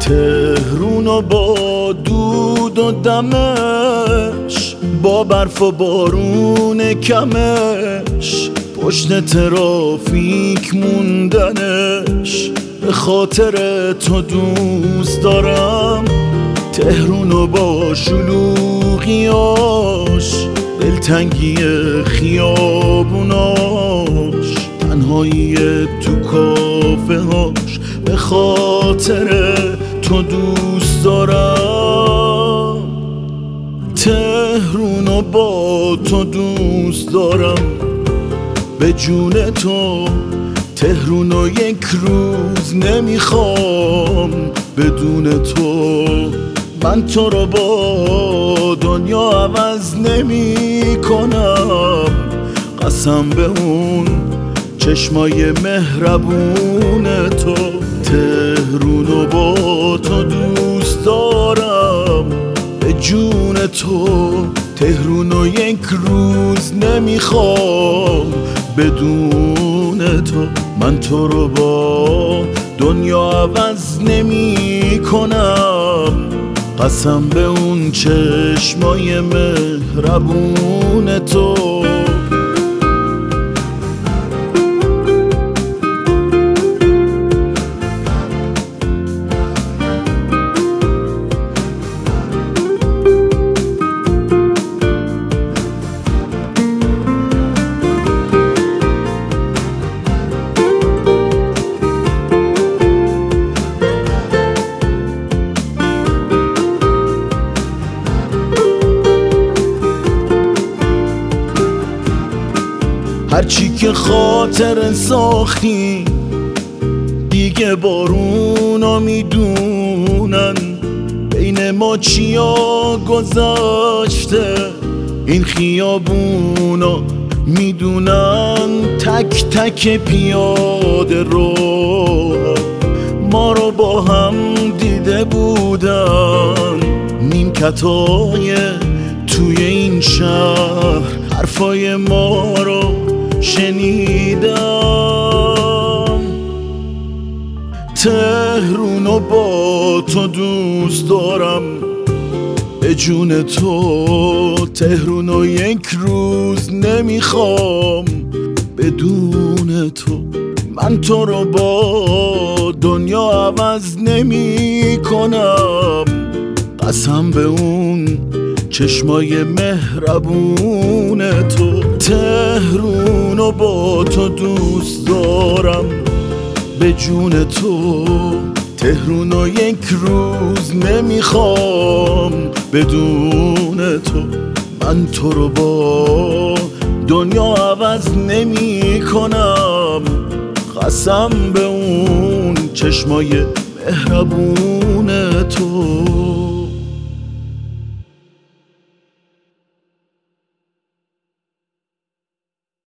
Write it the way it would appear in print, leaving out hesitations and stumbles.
تهرون و با دود و دمش، با برف و بارون کمش، پشت ترافیک موندنش، به خاطر تو دوست دارم تهرون و با شلوغیاش، دلتنگی خیابوناش، تنهایی تو کافه هاش، به خاطر تو دوست دارم تهرون و با تو دوست دارم، به جون تو تهرون و یک روز نمیخوام بدون تو. من تو رو با دنیا عوض نمی کنم، قسم به اون چشمای مهربون تو. تهرون و با تو دوست دارم، به جون تو تهرون و یک روز نمیخوام بدون تو. من تو رو با دنیا عوض نمی کنم، قسم به اون چشمای مهربون تو. هرچی که خاطر ساختی دیگه بارونا میدونن، بین ما چیا گذشته این خیابونا میدونن. تک تک پیاده رو ما رو با هم دیده بودن، نیمکتای توی این شهر حرفای ما رو شنیدم. تهرون و با تو دوست دارم، به جون تو تهرون و یک روز نمیخوام بدون تو. من تو رو با دنیا عوض نمی کنم، قسم به اون چشمای مهربون تو. تهرون و با تو دوست دارم، به جون تو تهرون و یک روز نمیخوام بدون تو. من تو رو با دنیا عوض نمی کنم، قسم به اون چشمای مهربون تو.